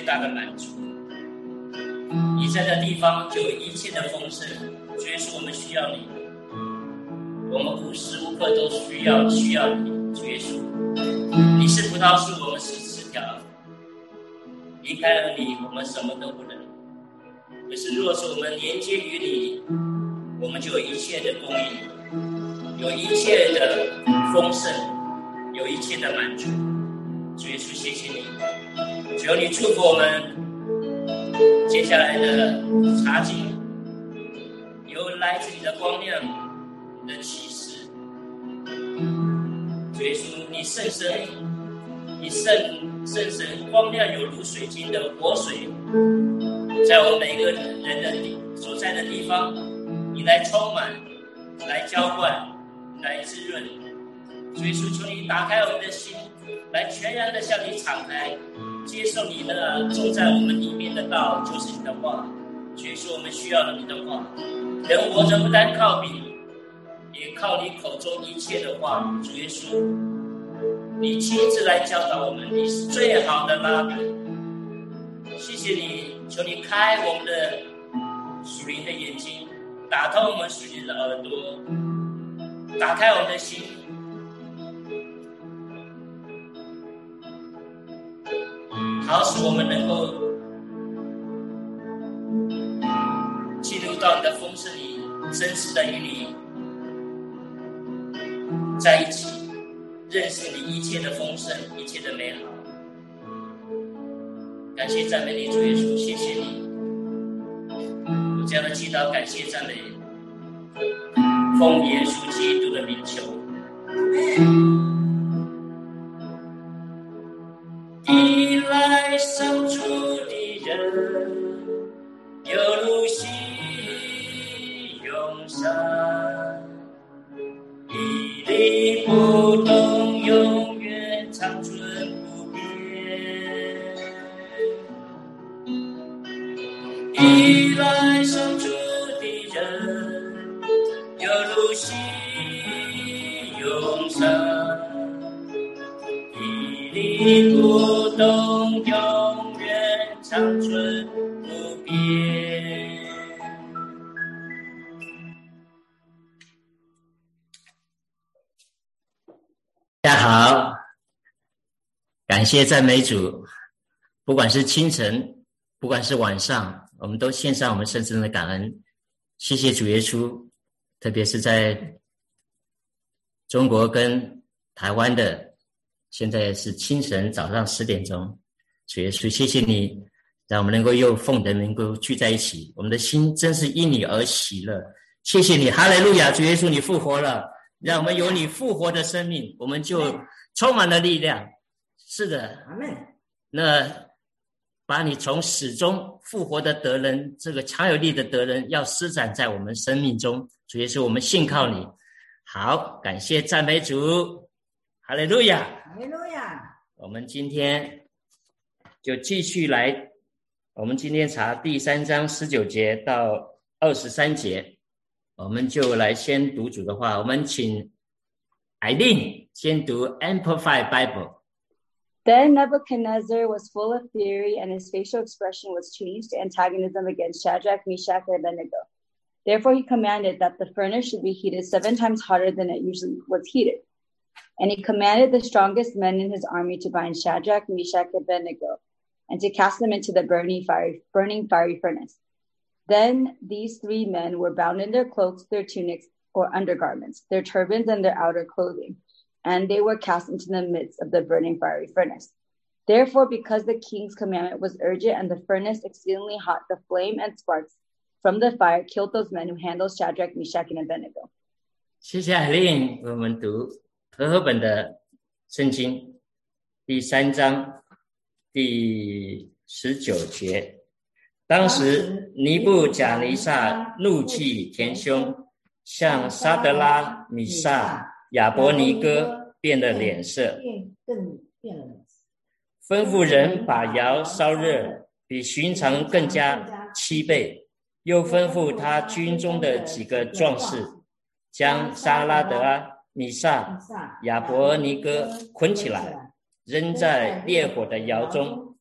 大的满足。你在的地方就有一切的丰盛。主耶稣，我们需要你，我们无时无刻都需要你。主耶稣，你是葡萄树，我们是枝条，离开了你，我们什么都不能。可是若是我们连接于你，我们就有一切的供应，有一切的丰盛，有一切的满足。主耶稣，谢谢你，求你祝福我们接下来的查经，有来自你的光亮，你的启示。主耶稣，你圣神，你圣神光亮有如水晶的活水，在我们每个人的所在的地方，你来充满，来浇灌，来滋润。主耶稣，求你打开我们的心，来全然的向你敞开，接受你的种在我们里面的道，就是你的话。主耶稣，我们需要你的话。人活着不单靠饼，也靠你口中一切的话语。主耶稣，你亲自来教导我们，你是最好的拉比。谢谢你，求你开我们的属灵的眼睛，打通我们属灵的耳朵，打开我们的心，好使我们能够进入到你的丰盛里，真实的与你在一起，认识你一切的丰盛，一切的美好。感谢赞美你，主耶稣，谢谢你。我这样的祈祷，感谢赞美，奉耶稣基督的名求。一来上主的人，犹如溪涌上，屹立不动，永远长存不变。一来上主的人，犹如溪涌上，屹立不动，永远长存不变。大家好，感谢赞美主。不管是清晨，不管是晚上，我们都献上我们深深的感恩。谢谢主耶稣，特别是在中国跟台湾的，现在是清晨早上10点钟。主耶稣，谢谢你，让我们能够又奉人能够聚在一起，我们的心真是因你而喜乐。谢谢你，哈利路亚！主耶稣，你复活了，让我们有你复活的生命，我们就充满了力量。是的，阿们。那把你从死中复活的得人，这个强有力的得人，要施展在我们生命中。主耶稣，我们信靠你。好，感谢赞美主，哈利路亚，哈利路亚。我们今天就继续来，我们今天查第3章19节到23节，我们就来先读主的话。我们请Eileen先读 Amplified Bible。Then Nebuchadnezzar was full of fury, and his facial expression was changed to antagonism against Shadrach, Meshach, and Abednego. Therefore he commanded that the furnace should be heated 7 times hotter than it usually was heated. And he commanded the strongest men in his army to bind Shadrach, Meshach, and Abednego, and to cast them into the burning fiery furnace. Then these 3 men were bound in their cloaks, their tunics, or undergarments, their turbans, and their outer clothing, and they were cast into the midst of the burning fiery furnace. Therefore, because the king's commandment was urgent and the furnace exceedingly hot, the flame and sparks from the fire killed those men who handled Shadrach, Meshach, and Abednego. 谢谢海令，我们读和合本的圣经第3章第19节。当时尼布甲尼撒怒气填胸，向沙德拉、米煞、亚伯尼哥变了脸色，吩咐人把窑烧热，比寻常更加7倍，又吩咐他军中的几个壮士，将沙拉德拉、米煞、亚伯尼哥捆起来，扔在烈火的窑中。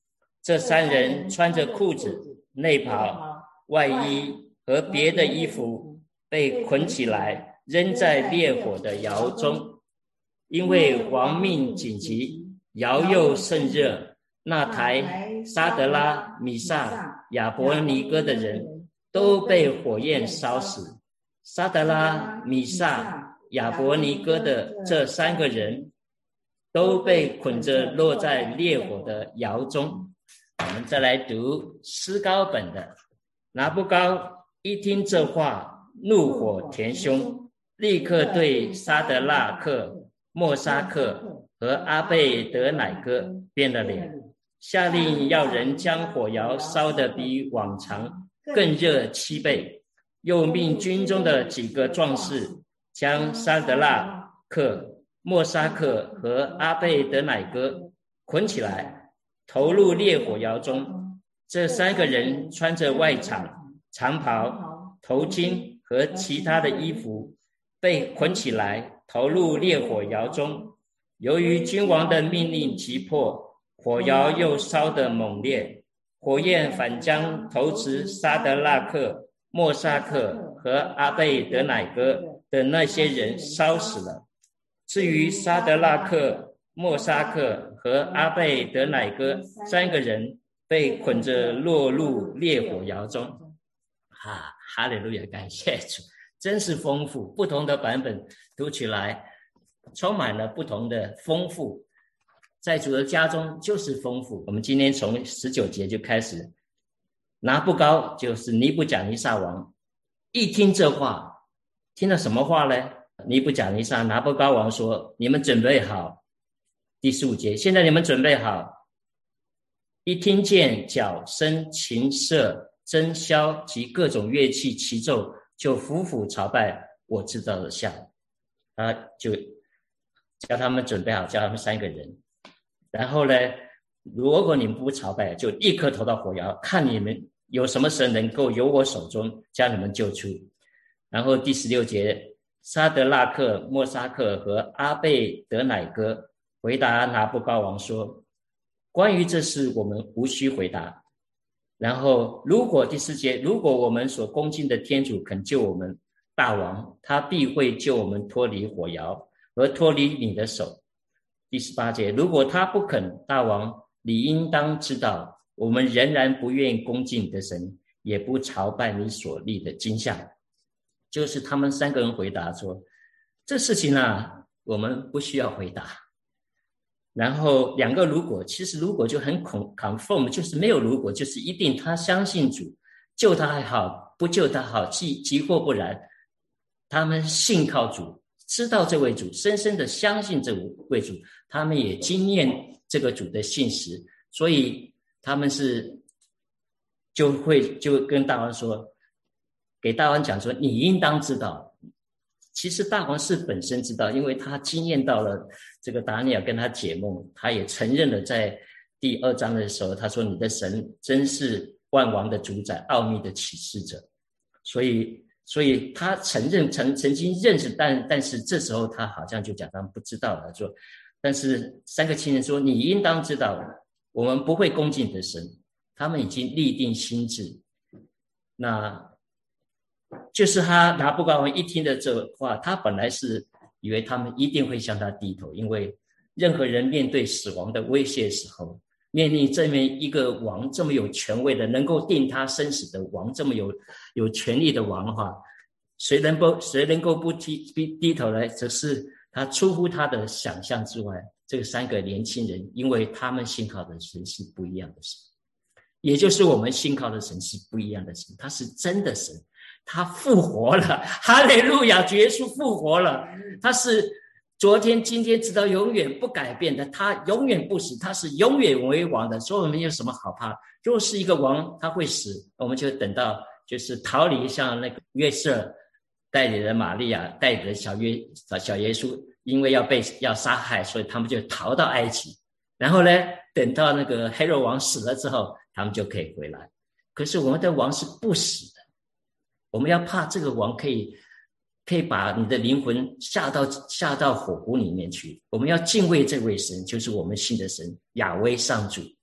这3人穿着裤子、内袍、外衣和别的衣服，被捆起来，扔在烈火的窑中。因为王命紧急，窑又甚热，那抬沙德拉、米煞、亚伯尼哥的人都被火焰烧死。沙德拉、米煞、亚伯尼哥的这3个人都被捆着落在烈火的窑中。我们再来读诗高本的。拿布高一听这话，怒火填胸，立刻对沙德拉克、莫沙克和阿贝德乃哥变了脸，下令要人将火窑烧得比往常更热7倍，又命军中的几个壮士将沙德拉克、莫沙克和阿贝德乃哥捆起来，投入烈火窑中。这3个人穿着外氅、长袍、头巾和其他的衣服，被捆起来，投入烈火窑中。由于君王的命令急迫，火窑又烧得猛烈，火焰反将投掷沙德拉克、莫沙克和阿贝德乃哥的那些人烧死了。至于沙德拉克、莫沙克和阿贝德乃哥3个人，被捆着落入烈火窑中。哈利路亚，感谢主，真是丰富，不同的版本读起来充满了不同的丰富，在主的家中就是丰富。我们今天从19节就开始，拿布高就是尼布甲尼撒王，一听这话，听了什么话呢？尼布甲尼撒拿布高王说，你们准备好。第15节，现在你们准备好。一听见角声、琴瑟、笙箫及各种乐器齐奏，就俯伏朝拜，我知道了下。就叫他们准备好，叫他们3个人。然后呢，如果你们不朝拜，就立刻投到火窑，看你们有什么神能够由我手中将你们救出。然后第16节，沙德拉克、莫沙克和阿贝德乃哥回答拿布高王说，关于这事我们无需回答。然后第4节，如果我们所恭敬的天主肯救我们大王，他必会救我们脱离火窑和脱离你的手。第18节，如果他不肯，大王你应当知道，我们仍然不愿恭敬你的神，也不朝拜你所立的金像。就是他们3个人回答说，这事情我们不需要回答。然后2个如果，其实如果就很 confirm， 就是没有如果，就是一定他相信主，救他还好，不救他好，即或不然，他们信靠主，知道这位主，深深的相信这位主，他们也经验这个主的信实，所以他们就跟大王说，给大王讲说，你应当知道。其实大王是本身知道，因为他经验到了这个达尼尔跟他解梦，他也承认了，在第2章的时候，他说你的神真是万王的主宰，奥秘的启示者。所以他承认曾经认识，但是这时候他好像就假装不知道了，说但是3个亲人说，你应当知道，我们不会恭敬你的神。他们已经立定心志。那就是他拿布高王一听的这话，他本来是以为他们一定会向他低头，因为任何人面对死亡的威胁的时候，面临这么一个王，这么有权威的，能够定他生死的王，这么有权力的王的话，谁能够不低头呢？只是他出乎他的想象之外。这3个年轻人，因为他们信靠的神是不一样的神，也就是我们信靠的神是不一样的神，他是真的神，他复活了，哈利路亚，耶稣复活了，他是昨天今天直到永远不改变的，他永远不死，他是永远为王的。所以我们有什么好怕？就是一个王他会死，我们就等到就是逃离，像那个约瑟带领的玛利亚带领的小耶稣，因为要杀害，所以他们就逃到埃及，然后呢等到那个黑肉王死了之后，他们就可以回来。可是我们的王是不死的，我们要怕这个王可以把你的灵魂下到火湖里面去。我们要敬畏这位神，就是我们信的神亚威上主。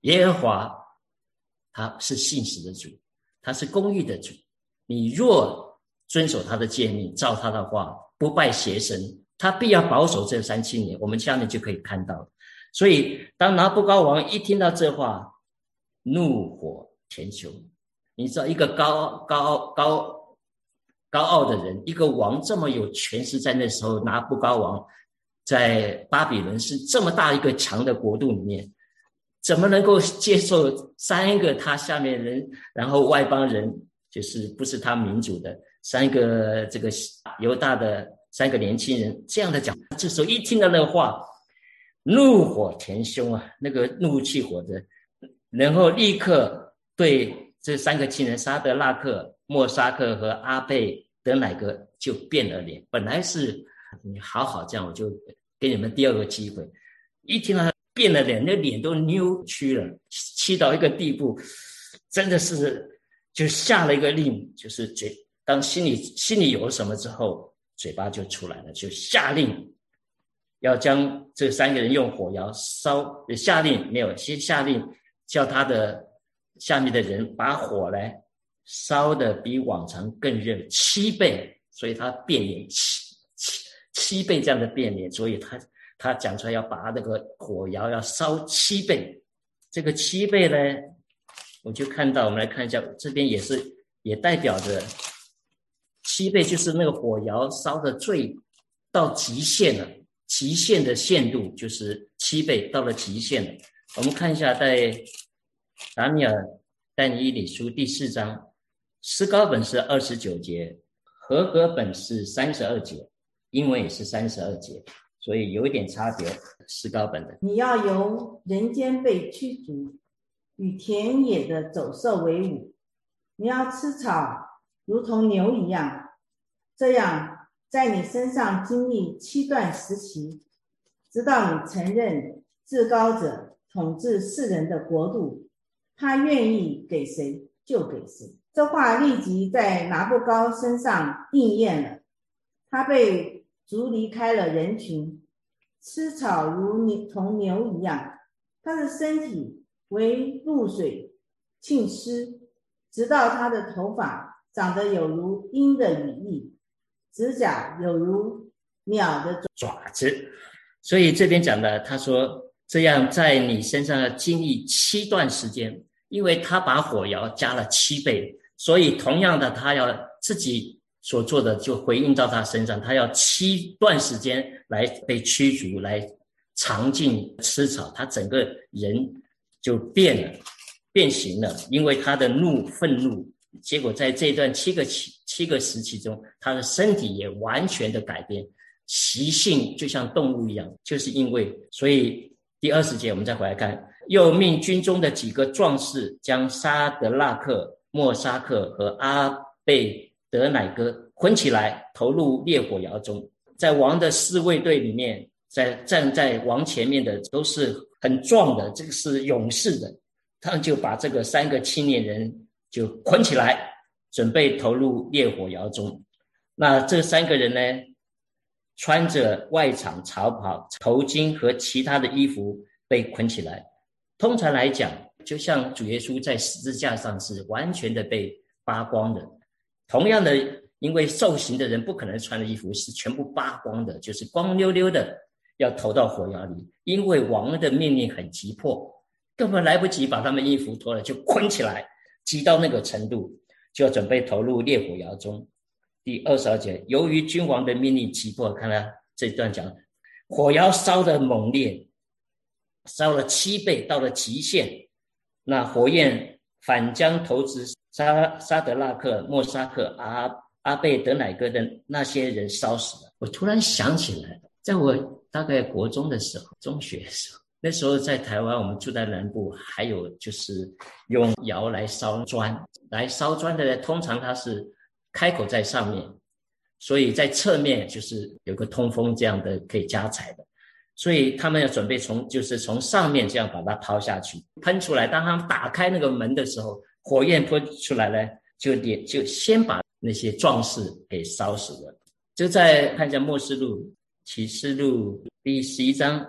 耶和华他是信实的主，他是公义的主。你若遵守他的诫命，照他的话，不拜邪神，他必要保守这37年。我们下面就可以看到。所以当拿布高王一听到这话，怒火填胸。你知道一个高傲的人，一个王这么有权势，在那时候拿布高王在巴比伦是这么大一个强的国度里面，怎么能够接受3个他下面人，然后外邦人，就是不是他民族的3个这个犹大的3个年轻人这样的讲？这时候一听到那个话，怒火填胸啊，那个怒气火的，然后立刻对这3个亲人沙德拉克、莫沙克和阿贝德乃哥就变了脸。本来是你好好这样，我就给你们第2个机会。一听到他变了脸，那脸都扭曲了，气到一个地步，真的是就下了一个令，就是当心里有了什么之后，嘴巴就出来了，就下令要将这3个人用火窑烧，下令没有，先下令叫他的下面的人把火来烧的比往常更热7倍，所以他变脸7倍这样的变脸，所以他讲出来要把那个火窑要烧7倍。这个7倍呢，我就看到，我们来看一下，这边也代表着7倍就是那个火窑烧的最到极限了，极限的限度就是7倍，到了极限了。我们看一下在但以理书第4章，诗高本是29节，和合本是32节，英文也是32节，所以有一点差别。诗高本的， 你要由人间被驱逐，与田野的走兽为伍，你要吃草如同牛一样，这样在你身上经历7段时期，直到你承认至高者统治世人的国度，他愿意给谁就给谁。这话立即在拿布高身上应验了，他被逐离开了人群，吃草如同牛一样，他的身体为露水浸湿，直到他的头发长得有如鹰的羽翼，指甲有如鸟的爪子。所以这边讲的，他说这样在你身上要经历7段时间，因为他把火窑加了7倍，所以同样的他要自己所做的就回应到他身上，他要7段时间来被驱逐，来尝尽吃草，他整个人就变形了，因为他的愤怒，结果在这段七个时期中，他的身体也完全的改变，习性就像动物一样，就是因为，所以第20节我们再回来看，又命军中的几个壮士将沙德拉克、莫沙克和阿贝德乃哥捆起来，投入烈火窑中。在王的侍卫队里面，站在王前面的都是很壮的，这个是勇士的，他们就把这个3个青年人就捆起来，准备投入烈火窑中。那这3个人呢，穿着外场草袍、头巾和其他的衣服被捆起来。通常来讲，就像主耶稣在十字架上是完全的被扒光的，同样的，因为受刑的人不可能穿的衣服是全部扒光的，就是光溜溜的要投到火窑里，因为王的命令很急迫，根本来不及把他们衣服脱了，就捆起来，急到那个程度，就要准备投入烈火窑中。第22节，由于君王的命令急迫，看他这段讲，火窑烧得猛烈，烧了7倍，到了极限，那火焰反将投掷沙德拉克、莫沙克、阿贝德乃哥的那些人烧死了。我突然想起来，在我大概国中的时候，中学的时候，那时候在台湾，我们住在南部，还有就是用窑来烧砖，的呢，通常它是开口在上面，所以在侧面就是有个通风这样的可以加柴的，所以他们要准备从上面这样把它抛下去，喷出来。当他们打开那个门的时候，火焰喷出来呢，就先把那些壮士给烧死了。就再看一下默示录启示录第11章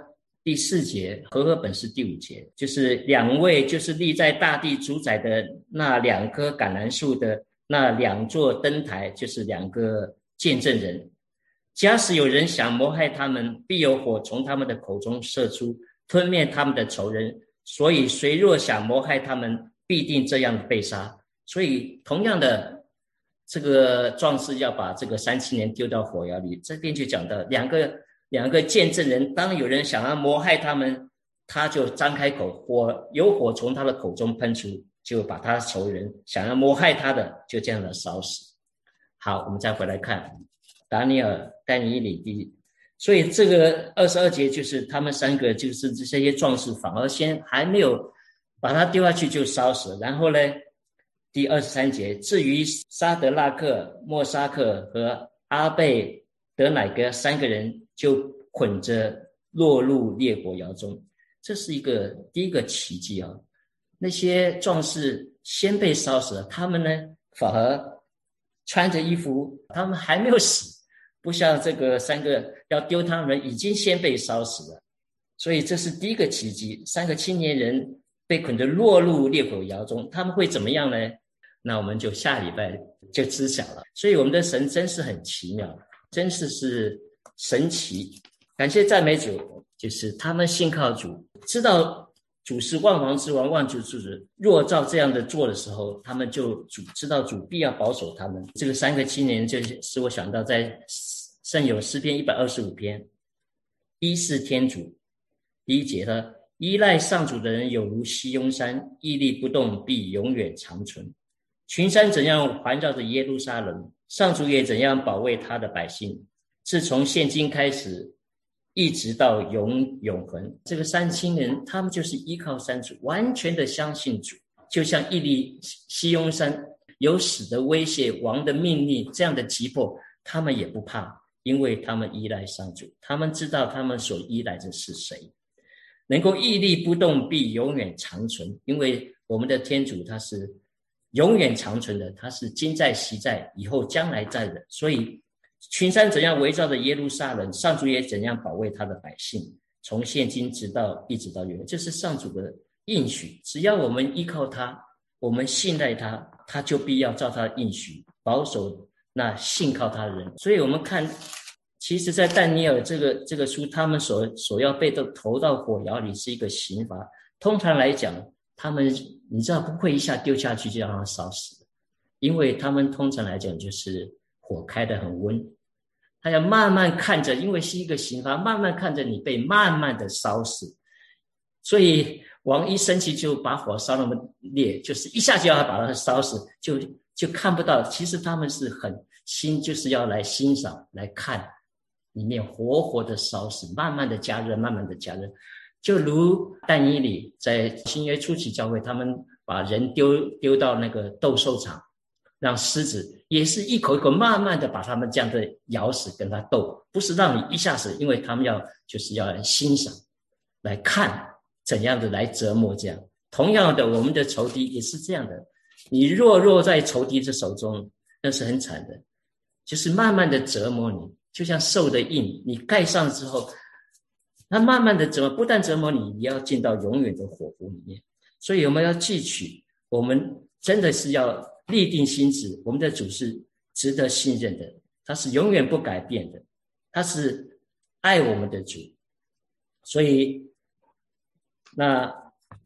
第4节，和合本是第5节，就是2位就是立在大地主宰的那2棵橄榄树的那2座灯台，就是2个见证人。假使有人想谋害他们，必有火从他们的口中射出，吞灭他们的仇人。所以谁若想谋害他们，必定这样被杀。所以同样的，这个壮士要把这个3青年丢到火窑里。这边就讲到两个见证人，当有人想要谋害他们，他就张开口，有火从他的口中喷出，就把他仇人想要谋害他的就这样的烧死。好，我们再回来看但以理。所以这个22节就是他们3个就是这些壮士反而先还没有把他丢下去就烧死。然后呢，第23节，至于沙德拉克、莫沙克和阿贝德乃哥3个人就捆着落入烈火窑中。这是第一个奇迹啊！那些壮士先被烧死了，他们呢反而穿着衣服，他们还没有死，不像这个3个要丢他们人已经先被烧死了。所以这是第一个奇迹，3个青年人被捆着落入烈火窑中，他们会怎么样呢？那我们就下礼拜就知晓了。所以我们的神真是很奇妙，真是神奇。感谢赞美主，就是他们信靠主，知道主是万王之王，万主之主。若照这样的做的时候，他们就知道主必要保守他们。这个3个青年就使我想到在圣咏诗篇125篇，依是天主。第1节呢，依赖上主的人有如西雍山，屹立不动，必永远长存。群山怎样环绕着耶路撒冷，上主也怎样保卫他的百姓，自从现今开始一直到永恒。这个3青年他们就是依靠山主，完全的相信主，就像屹立西雍山，有死的威胁，王的命令这样的急迫，他们也不怕，因为他们依赖上主，他们知道他们所依赖的是谁。能够屹立不动，必永远长存，因为我们的天主他是永远长存的，他是今在昔在以后将来在的。所以群山怎样围绕着耶路撒冷，上主也怎样保卫他的百姓，从现今一直到永远。这是上主的应许，只要我们依靠他，我们信赖他，他就必要照他的应许保守那信靠他的人。所以我们看，其实在但尼尔这个书，他们所要被投到火窑里是一个刑罚。通常来讲，他们你知道不会一下丢下去就让他烧死，因为他们通常来讲就是火开得很温，他要慢慢看着，因为是一个刑罚，慢慢看着你被慢慢的烧死。所以王一生气就把火烧那么烈，就是一下就要把它烧死，就看不到。其实他们是很心，就是要来欣赏来看里面活活的烧死，慢慢的加热，慢慢的加热。就如但以理在新约初期教会，他们把人丢到那个斗兽场，让狮子也是一口一口慢慢的把他们这样的咬死，跟他斗，不是让你一下死，因为他们就是要来欣赏来看怎样的来折磨。这样同样的，我们的仇敌也是这样的，你落在仇敌的手中，那是很惨的，就是慢慢的折磨你，就像兽的印，你盖上之后，他慢慢的折磨，不但折磨你，你要进到永远的火湖里面。所以我们要记取，我们真的是要立定心志，我们的主是值得信任的，他是永远不改变的，他是爱我们的主。所以那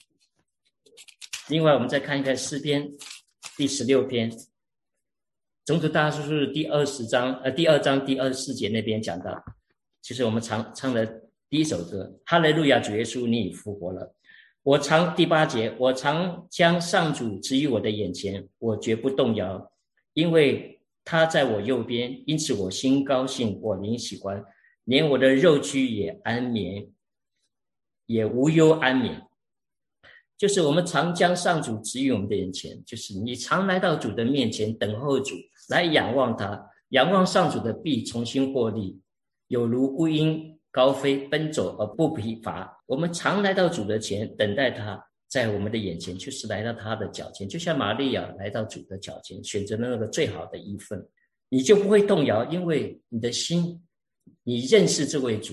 另外我们再看一看诗篇第16篇，种子大树是第2章第24节那边讲到，就是我们唱的第一首歌，哈利路亚，主耶稣你已复活了。第8节，我常将上主置于我的眼前，我绝不动摇，因为他在我右边，因此我心高兴，我灵喜欢，连我的肉躯也安眠，也无忧安眠。就是我们常将上主置于我们的眼前，就是你常来到主的面前，等候主，来仰望他，仰望上主的必重新获利，有如乌鹰高飞奔走而不疲乏。我们常来到主的前，等待他在我们的眼前，就是来到他的脚前，就像玛利亚来到主的脚前，选择了那个最好的一份，你就不会动摇，因为你的心，你认识这位主，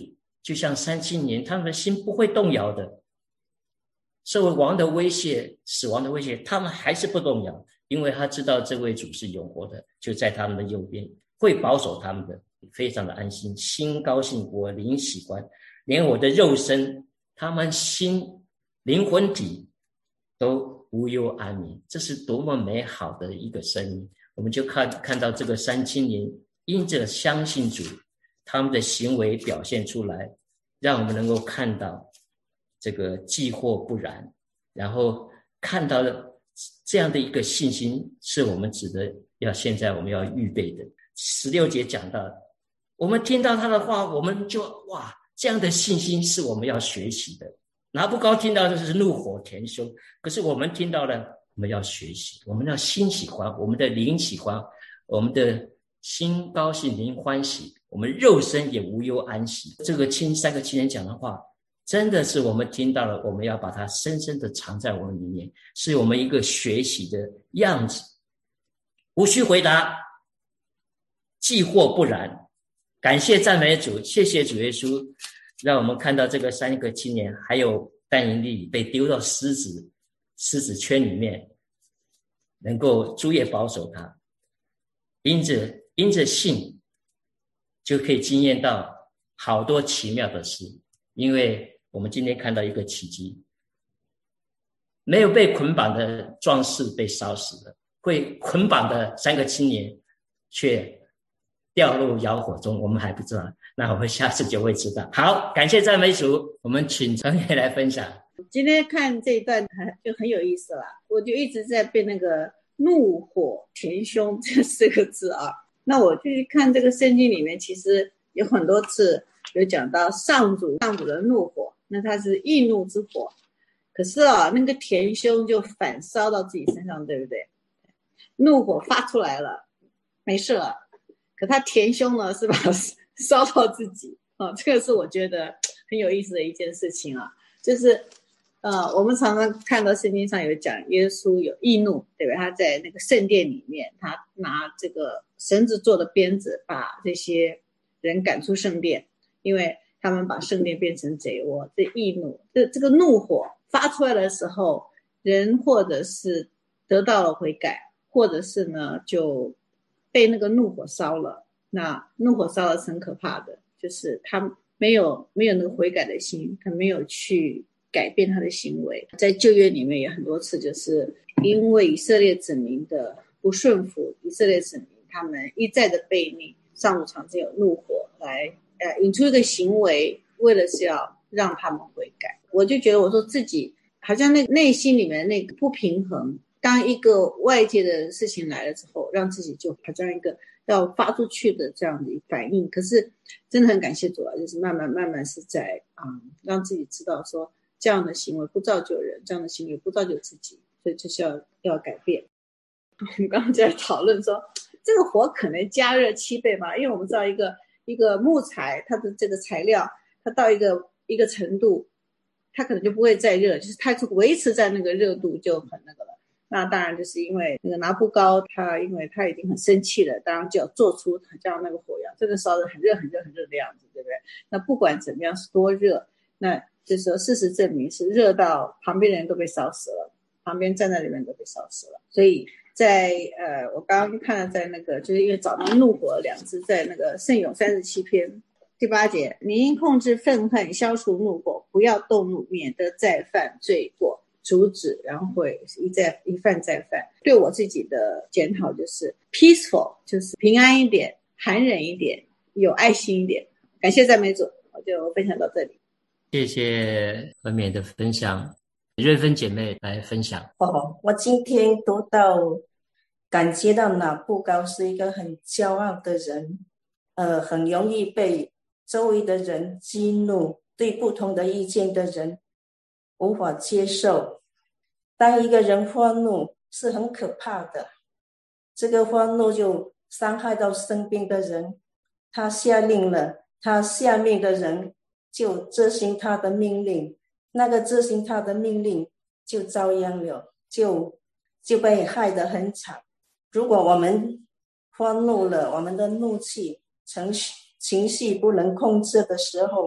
就像3青年，他们的心不会动摇的，受王的威胁、死亡的威胁，他们还是不动摇，因为他知道这位主是永活的，就在他们的右边，会保守他们的，非常的安心，心高兴，我灵喜欢，连我的肉身，他们心、灵魂体都无忧安宁。这是多么美好的一个生命。我们就看到这个3青年因着相信主，他们的行为表现出来，让我们能够看到这个既或不然，然后看到这样的一个信心是我们值得现在我们要预备的。16节讲到，我们听到他的话，我们就哇，这样的信心是我们要学习的。拿布高听到的是怒火填胸，可是我们听到了，我们要学习，我们要心喜欢，我们的灵喜欢，我们的心高兴，灵欢喜，我们肉身也无忧安息。这个3个青年讲的话，真的是我们听到了，我们要把它深深的藏在我们里面，是我们一个学习的样子。无需回答，既或不然。感谢赞美主，谢谢主耶稣，让我们看到这个3个青年还有但以理被丢到狮子圈里面，能够主也保守他，因着信就可以经验到好多奇妙的事。因为我们今天看到一个奇迹，没有被捆绑的壮士被烧死了，会捆绑的3个青年却掉入窑火中，我们还不知道，那我们下次就会知道。好，感谢赞美主，我们请陈也来分享。 今天看这一段就很有意思了，我就一直在背那个怒火填胸这4个字啊。那我就去看这个圣经里面，其实有很多次有讲到上主的怒火，那它是易怒之火，可是那个填胸就反烧到自己身上，对不对？怒火发出来了，没事了，可他填胸呢，是把它烧到自己这个是我觉得很有意思的一件事情啊。就是我们常常看到圣经上有讲耶稣有易怒，对吧？他在那个圣殿里面，他拿这个绳子做的鞭子把这些人赶出圣殿，因为他们把圣殿变成贼窝。这易怒，这个怒火发出来的时候，人或者是得到了悔改，或者是呢就被那个怒火烧了。那怒火烧了是很可怕的，就是他没有那个悔改的心，他没有去改变他的行为。在旧约里面也很多次，就是因为以色列子民的不顺服，以色列子民他们一再的悖逆，上主常常有怒火来引出一个行为，为了是要让他们悔改。我就觉得我说自己好像那内心里面那个不平衡，当一个外界的事情来了之后，让自己就好像一个要发出去的这样的反应。可是真的很感谢主就是慢慢是在让自己知道说这样的行为不造就人，这样的行为不造就自己，所以就是要改变。我们刚刚在讨论说这个火可能加热7倍嘛，因为我们知道一个木材它的这个材料，它到一个程度它可能就不会再热，就是它就维持在那个热度就很那个了。那当然就是因为那个拿布高因为他已经很生气了，当然就要做出像那个火药真的烧得很热很热很热的样子，对不对？那不管怎么样是多热，那就是说事实证明是热到旁边的人都被烧死了，旁边站在里面都被烧死了。所以在我刚刚看了在那个就是因为找到怒火2字，在那个圣咏37篇第8节，你应控制愤恨，消除怒火，不要动怒，免得再犯罪过，阻止然后会一犯再犯。对我自己的检讨就是 peaceful， 就是平安一点，含忍一点，有爱心一点。感谢赞美主，我就分享到这里。 谢谢文勉的分享，瑞芬姐妹来分享。 我今天读到感觉到拿布高是一个很骄傲的人，很容易被周围的人激怒，对不同的意见的人无法接受。当一个人发怒是很可怕的，这个发怒就伤害到身边的人，他下令了，他下面的人就执行他的命令，那个执行他的命令就遭殃了，就被害得很惨。如果我们发怒了，我们的怒气情绪不能控制的时候，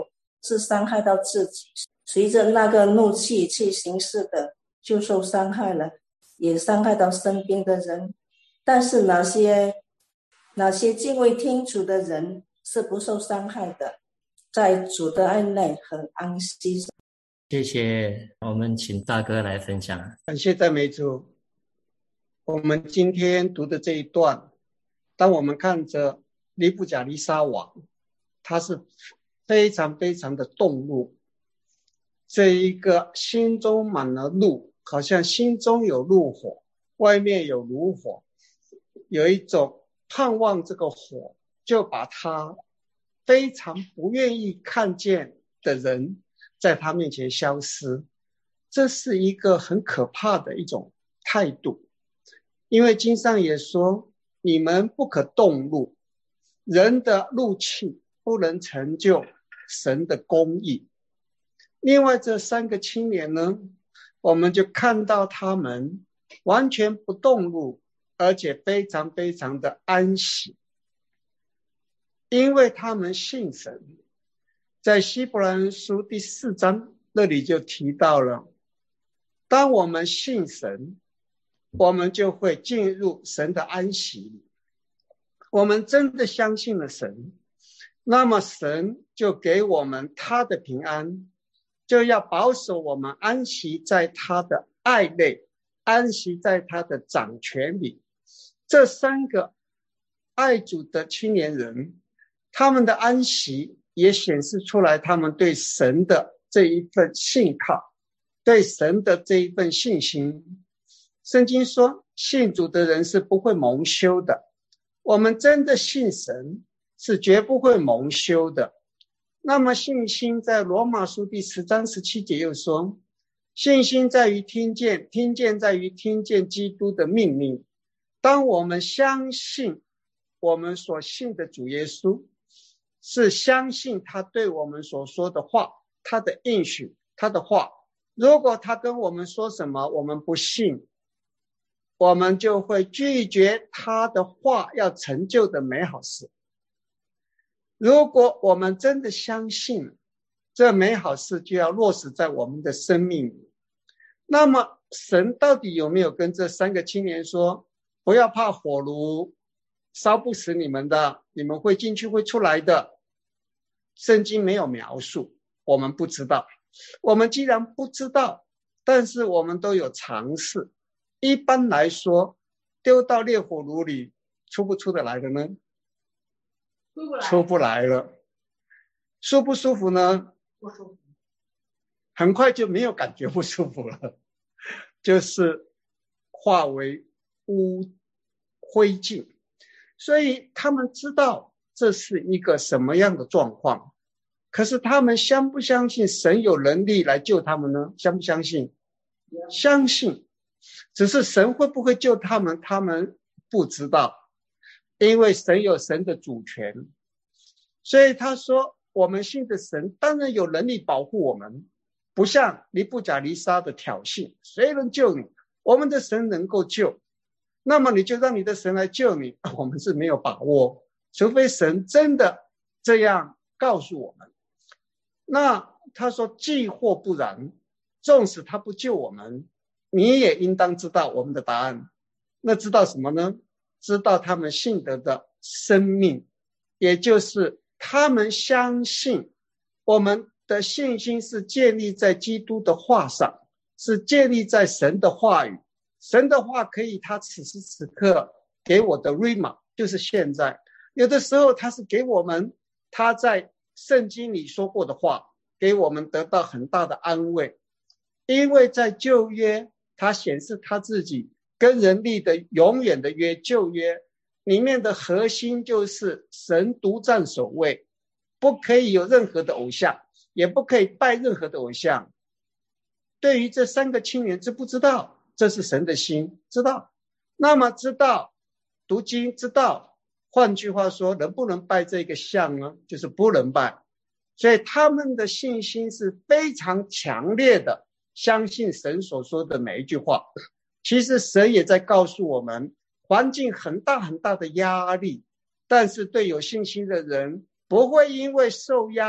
是伤害到自己，随着那个怒气去行事的就受伤害了，也伤害到身边的人。但是哪些敬畏天主的人是不受伤害的，在主的爱内很安息。 谢谢，我们请大哥来分享。 感谢赞美主。我们今天读的这一段，当我们看着尼布甲尼撒王，他是非常非常的动怒，这一个心中满了怒，好像心中有怒火，外面有炉火，有一种盼望这个火就把他非常不愿意看见的人在他面前消失。这是一个很可怕的一种态度，因为经上也说，你们不可动怒，人的怒气不能成就神的公义。另外这三个青年呢，我们就看到他们完全不动怒，而且非常非常的安息，因为他们信神。在希伯来人书第4章那里就提到了，当我们信神，我们就会进入神的安息里。我们真的相信了神，那么神就给我们他的平安，就要保守我们安息在他的爱内，安息在他的掌权里。这三个爱主的青年人，他们的安息也显示出来他们对神的这一份信靠，对神的这一份信心。圣经说，信主的人是不会蒙羞的。我们真的信神是绝不会蒙羞的。那么信心在罗马书第10章17节又说，信心在于听见，听见在于听见基督的命令。当我们相信我们所信的主耶稣，是相信他对我们所说的话，他的应许，他的话。如果他跟我们说什么我们不信，我们就会拒绝他的话要成就的美好事。如果我们真的相信这美好事就要落实在我们的生命里，那么神到底有没有跟这三个青年说，不要怕火炉烧不死你们的，你们会进去会出来的？圣经没有描述，我们不知道。我们既然不知道，但是我们都有尝试。一般来说，丢到烈火炉里出不出得来的呢？出不来了。舒不舒服呢？不舒服。很快就没有感觉不舒服了，就是化为灰烬。所以他们知道这是一个什么样的状况，可是他们相不相信神有能力来救他们呢？相不相信？相信。只是神会不会救他们，他们不知道，因为神有神的主权。所以他说，我们信的神当然有能力保护我们，不像尼布甲尼撒的挑衅，谁能救你？我们的神能够救，那么你就让你的神来救你，我们是没有把握，除非神真的这样告诉我们。那他说，既或不然，纵使他不救我们，你也应当知道我们的答案。那知道什么呢？知道他们信德的生命，也就是他们相信我们的信心是建立在基督的话上，是建立在神的话语。神的话可以他此时此刻给我的 Rhema， 就是现在。有的时候他是给我们他在圣经里说过的话，给我们得到很大的安慰。因为在旧约他显示他自己跟人立的永远的约，旧约里面的核心就是神独占首位，不可以有任何的偶像，也不可以拜任何的偶像。对于这三个青年知不知道这是神的心？知道。那么知道，读经知道，换句话说，能不能拜这个像呢？就是不能拜。所以他们的信心是非常强烈的，相信神所说的每一句话。其实神也在告诉我们，环境很大很大的压力，但是对有信心的人不会因为受压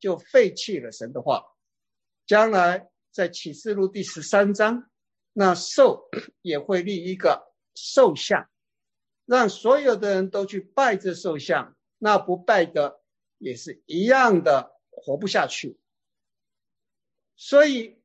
就废弃了神的话。将来在启示录第13章，那兽也会立一个兽像，让所有的人都去拜这兽像，那不拜的也是一样的活不下去。所以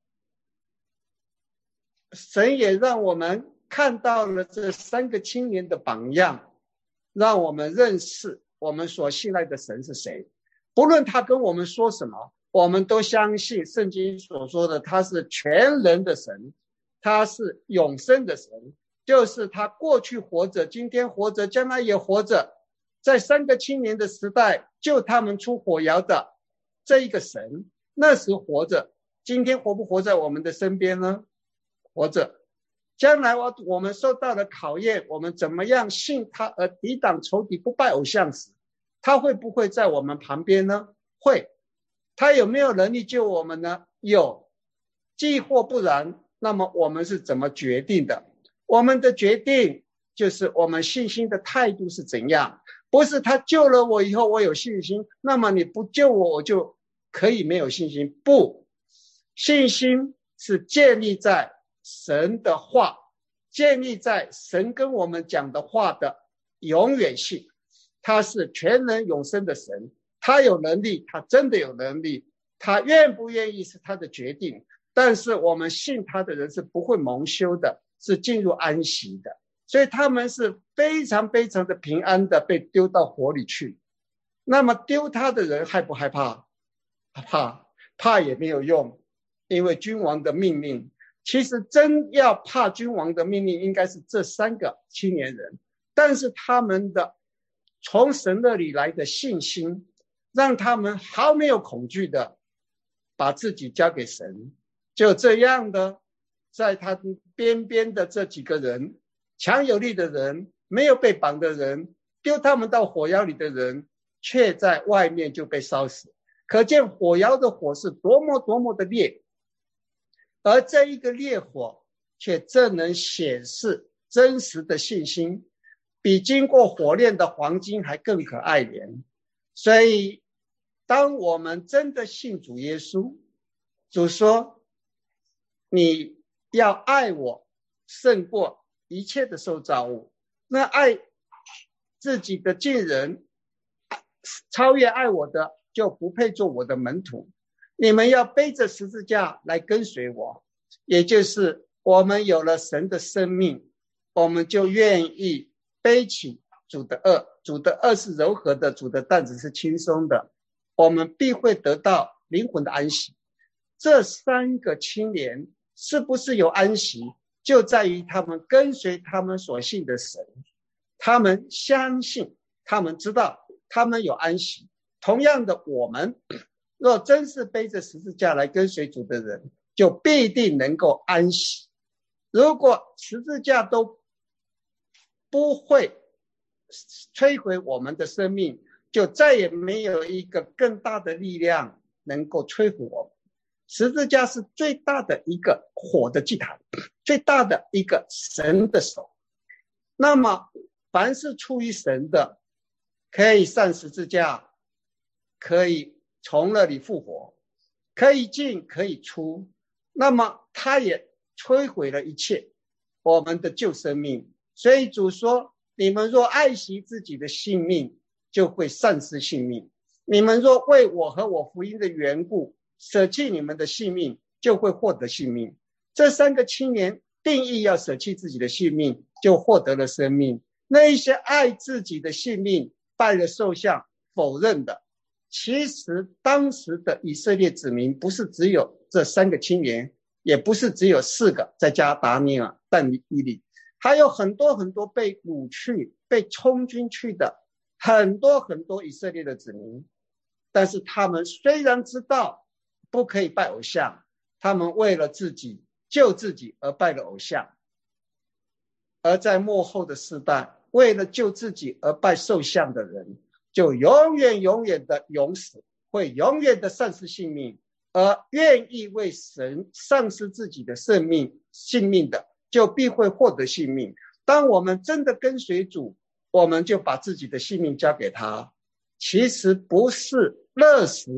神也让我们看到了这3个青年的榜样，让我们认识我们所信赖的神是谁。不论他跟我们说什么，我们都相信圣经所说的，他是全能的神，他是永生的神，就是他过去活着，今天活着，将来也活着，在3个青年的时代救他们出火窑的这一个神，那时活着，今天活不活在我们的身边呢？活着。将来我们受到了考验，我们怎么样信他而抵挡仇敌，不拜偶像时，他会不会在我们旁边呢？会。他有没有能力救我们呢？有。既或不然，那么我们是怎么决定的？我们的决定就是我们信心的态度是怎样。不是他救了我以后我有信心，那么你不救我，我就可以没有信心。不，信心是建立在神的话，建立在神跟我们讲的话的永远性。他是全能永生的神，他有能力，他真的有能力，他愿不愿意是他的决定。但是我们信他的人是不会蒙羞的，是进入安息的。所以他们是非常非常的平安的被丢到火里去。那么丢他的人害不害怕？怕也没有用，因为君王的命令，其实真要怕君王的命令应该是这3个青年人，但是他们的从神那里来的信心，让他们毫没有恐惧的把自己交给神。就这样的，在他边边的这几个人，强有力的人，没有被绑的人，丢他们到火窑里的人，却在外面就被烧死。可见火窑的火是多么多么的烈，而这一个烈火却正能显示真实的信心，比经过火炼的黄金还更可爱怜。所以当我们真的信主耶稣，主说你要爱我胜过一切的受造物，那爱自己的近人超越爱我的，就不配做我的门徒。你们要背着十字架来跟随我，也就是我们有了神的生命，我们就愿意背起主的轭。主的轭是柔和的，主的担子是轻松的，我们必会得到灵魂的安息。这3个青年是不是有安息，就在于他们跟随他们所信的神，他们相信，他们知道，他们有安息。同样的，我们若真是背着十字架来跟随主的人，就必定能够安息。如果十字架都不会摧毁我们的生命，就再也没有一个更大的力量能够摧毁我们。十字架是最大的一个火的祭坛，最大的一个神的手。那么凡是出于神的，可以上十字架，可以从那里复活，可以进可以出，那么他也摧毁了一切我们的旧生命。所以主说，你们若爱惜自己的性命，就会丧失性命；你们若为我和我福音的缘故舍弃你们的性命，就会获得性命。这3个青年定义要舍弃自己的性命，就获得了生命。那一些爱自己的性命，拜了兽像否认的，其实当时的以色列子民不是只有这3个青年，也不是只有4个，再加达尼尔、但以理，还有很多很多被掳去、被充军去的很多很多以色列的子民。但是他们虽然知道不可以拜偶像，他们为了自己救自己而拜了偶像。而在末后的世代，为了救自己而拜兽像的人，就永远永远的永死，会永远的丧失性命。而愿意为神丧失自己的性命的，就必会获得性命。当我们真的跟随主，我们就把自己的性命交给他。其实不是乐时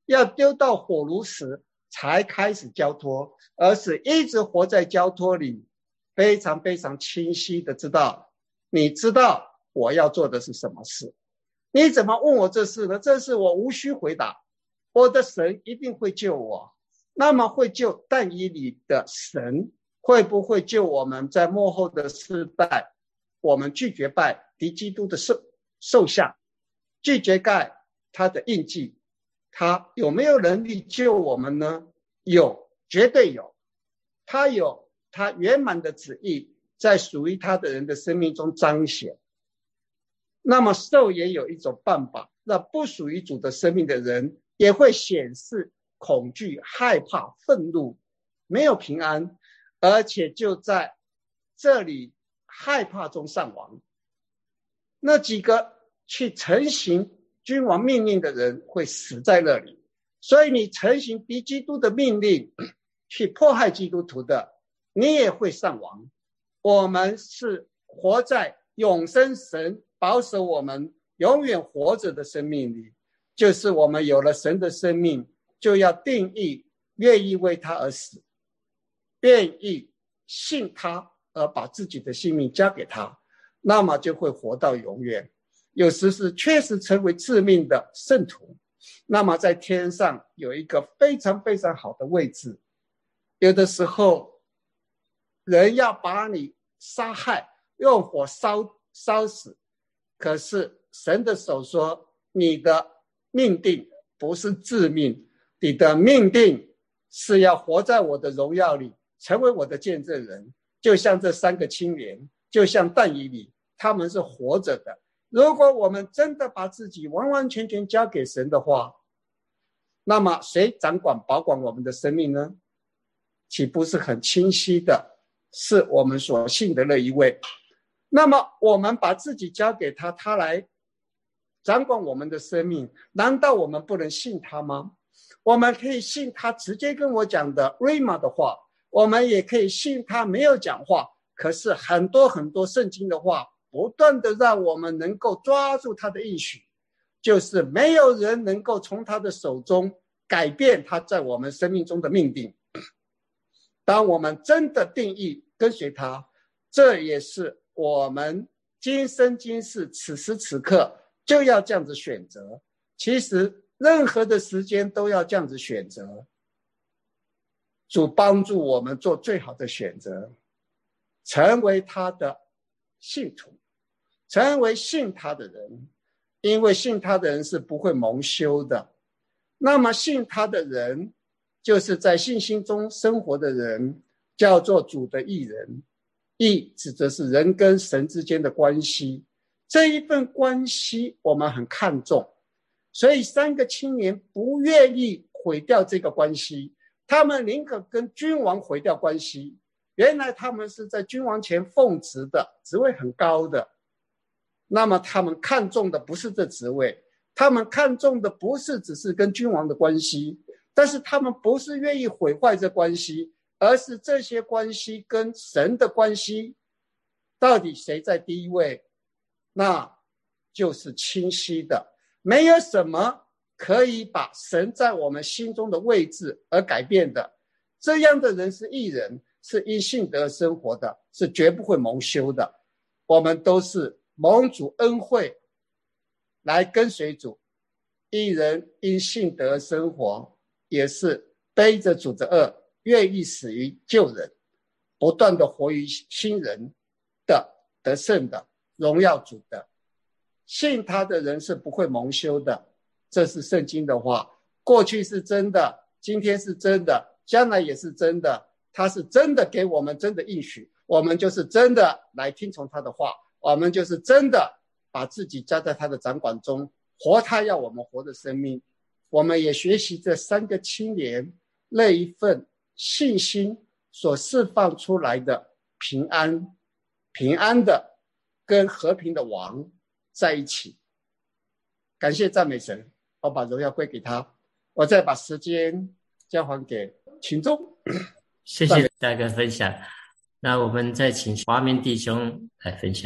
要丢到火炉时才开始交托，而是一直活在交托里，非常非常清晰的知道，你知道我要做的是什么事。你怎么问我这事呢？这事我无需回答，我的神一定会救我。那么会救但以理的神会不会救我们在末后的世代，我们拒绝拜敌基督的兽像，拒绝拜他的印记，他有没有能力救我们呢？有，绝对有。他有他圆满的旨意在属于他的人的生命中彰显。那么兽也有一种办法，让不属于主的生命的人也会显示恐惧、害怕、愤怒，没有平安，而且就在这里害怕中丧亡。那几个去承行君王命令的人会死在那里。所以你承行敌基督的命令，去迫害基督徒的，你也会丧亡。我们是活在永生神保守我们永远活着的生命里，就是我们有了神的生命，就要定义愿意为他而死，愿意信他而把自己的性命交给他，那么就会活到永远。有时是确实成为致命的圣徒，那么在天上有一个非常非常好的位置。有的时候人要把你杀害，用火烧死，可是神的手说，你的命定不是致命，你的命定是要活在我的荣耀里，成为我的见证人。就像这三个青年，就像但以理，他们是活着的。如果我们真的把自己完完全全交给神的话，那么谁掌管保管我们的生命呢？岂不是很清晰的，是我们所信的那一位。那么我们把自己交给他，他来掌管我们的生命，难道我们不能信他吗？我们可以信他直接跟我讲的 Rhema 的话，我们也可以信他没有讲话，可是很多很多圣经的话不断的让我们能够抓住他的应许，就是没有人能够从他的手中改变他在我们生命中的命定。当我们真的定义跟随他，这也是我们今生今世此时此刻就要这样子选择。其实任何的时间都要这样子选择，主帮助我们做最好的选择，成为他的信徒，成为信他的人。因为信他的人是不会蒙羞的。那么信他的人就是在信心中生活的人，叫做主的义人。义指的是人跟神之间的关系，这一份关系我们很看重，所以三个青年不愿意毁掉这个关系，他们宁可跟君王毁掉关系。原来他们是在君王前奉职的，职位很高的，那么他们看重的不是这职位，他们看重的不是只是跟君王的关系，但是他们不是愿意毁坏这关系，而是这些关系跟神的关系到底谁在第一位，那就是清晰的。没有什么可以把神在我们心中的位置而改变的。这样的人是义人，是因信德生活的，是绝不会蒙羞的。我们都是蒙主恩惠来跟随主，义人因信德生活，也是背着主的恶，愿意死于救人，不断的活于新人的得胜的荣耀主的。信他的人是不会蒙羞的，这是圣经的话。过去是真的，今天是真的，将来也是真的。他是真的给我们真的应许，我们就是真的来听从他的话，我们就是真的把自己交在他的掌管中，活他要我们活的生命。我们也学习这三个青年那一份信心所释放出来的平安，平安的跟和平的王在一起。感谢赞美神，我把荣耀归给他。我再把时间交还给群众。 谢谢大哥分享。那我们再请华明弟兄来分享。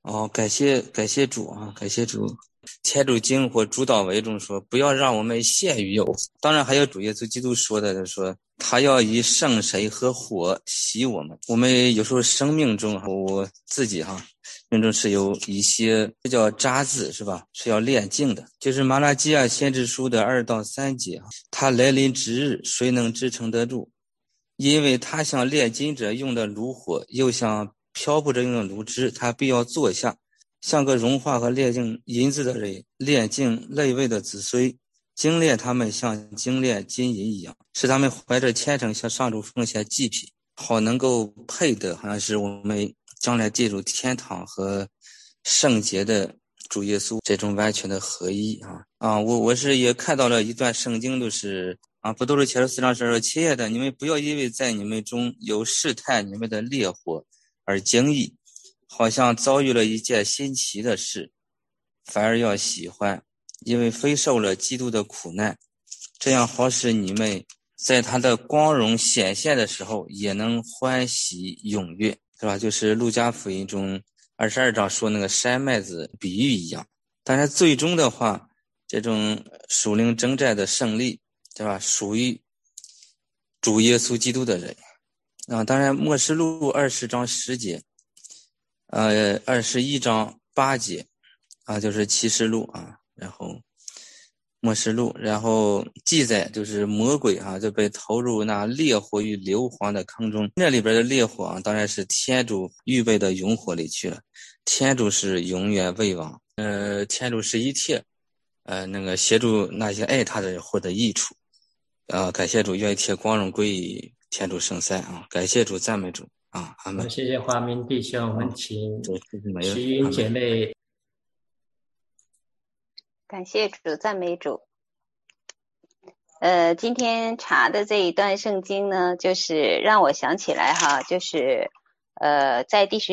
感谢主啊，感谢主。天主经或主导为中说，不要让我们陷于有。当然还有主耶稣基督说的，就是说他要以圣水和火洗我们。我们有时候生命中，我自己命中是有一些这叫渣滓，是吧？是要炼净的。就是马拉基亚先知书的2到3节，他来临之日，谁能支撑得住？因为他像炼金者用的炉火，又像漂布者用的炉汁，他必要坐下，像个融化和炼净银子的人，炼净类位的子孙，精炼他们像精炼金银一样，使他们怀着虔诚向上主奉献祭品，好能够配得好像是我们将来进入天堂和圣洁的主耶稣这种完全的合一我是也看到了一段圣经，就是不都是前4章说，亲爱的，你们不要因为在你们中有试探你们的烈火而惊异，好像遭遇了一件新奇的事，反而要喜欢，因为非受了基督的苦难，这样好使你们在他的光荣显现的时候也能欢喜踊跃，是吧？就是路加福音中22章说那个山麦子比喻一样。但是最终的话，这种属灵征战的胜利，对吧？属于主耶稣基督的人当然默示录20章10节21章8节就是启示录然后默示录，然后记载就是魔鬼就被投入那烈火与硫磺的坑中。那里边的烈火当然是天主预备的永火里去了。天主是永远为王，天主是一切那个协助那些爱他的人获得益处感谢主，愿一切光荣归于天主圣三感谢主，赞美主阿们。 谢谢华明弟兄，我们请徐云姐妹。 感谢主，赞美主。今天查的这一段圣经呢，就是让我想起来就是在第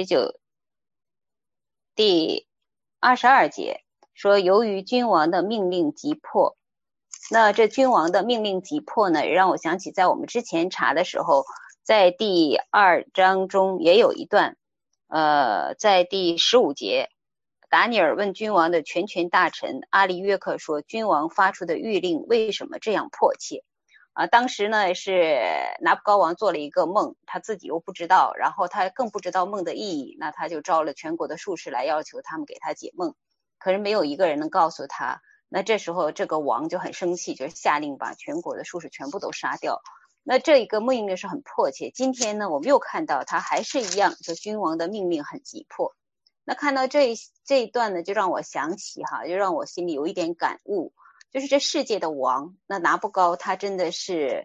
22节说，由于君王的命令急迫。那这君王的命令急迫呢，也让我想起在我们之前查的时候，在第2章中也有一段在第15节，达尼尔问君王的全权大臣阿里约克说，君王发出的谕令为什么这样迫切当时呢是拿布高王做了一个梦，他自己又不知道，然后他更不知道梦的意义，那他就召了全国的术士来要求他们给他解梦，可是没有一个人能告诉他。那这时候这个王就很生气，就下令把全国的术士全部都杀掉。那这一个命令是很迫切。今天呢我们又看到他还是一样，就君王的命令很急迫。那看到这一段呢，就让我想起就让我心里有一点感悟，就是这世界的王，那拿布高他真的是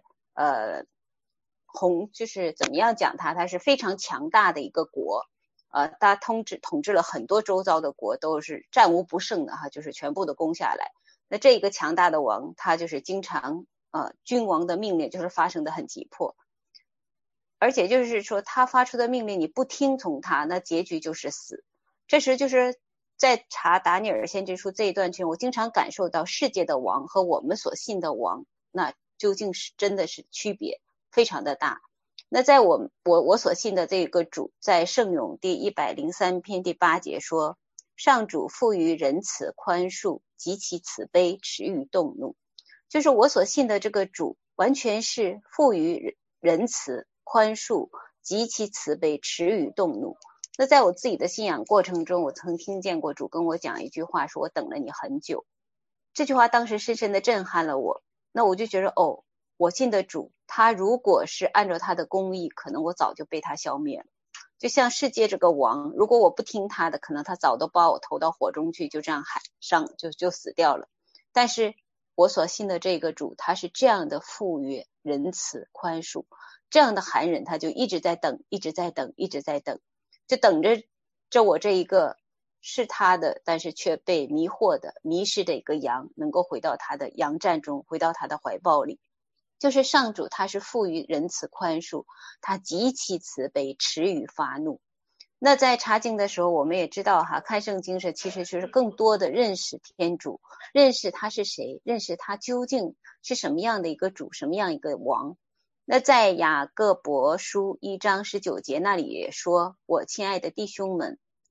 就是怎么样讲他是非常强大的一个国他统治了很多周遭的国，都是战无不胜的就是全部都攻下来。那这一个强大的王，他就是经常君王的命令就是发生的很急迫，而且就是说他发出的命令你不听从他，那结局就是死。这时就是在查达尼尔先知书这一段中，我经常感受到世界的王和我们所信的王，那究竟是真的是区别非常的大。那在我所信的这个主，在圣咏第103篇第8节说，上主富于仁慈宽恕，极其慈悲，迟于动怒。就是我所信的这个主完全是富于仁慈宽恕，极其慈悲，迟于动怒。那在我自己的信仰过程中，我曾听见过主跟我讲一句话，说我等了你很久。这句话当时深深的震撼了我。那我就觉得我信的主，他如果是按照他的公义，可能我早就被他消灭了。就像世界这个王，如果我不听他的，可能他早都把我投到火中去，就这样就死掉了。但是我所信的这个主，他是这样的富裕仁慈宽恕，这样的寒人，他就一直在等，一直在等，一直在等，就等着我这一个是他的，但是却被迷惑的迷失的一个羊，能够回到他的羊站中，回到他的怀抱里。就是上主他是富于仁慈宽恕，他极其慈悲，迟于发怒。那在查经的时候，我们也知道看圣经是其实就是更多的认识天主，认识他是谁，认识他究竟是什么样的一个主，什么样一个王。那在雅各伯书1章19节那里也说，我亲爱的弟兄们，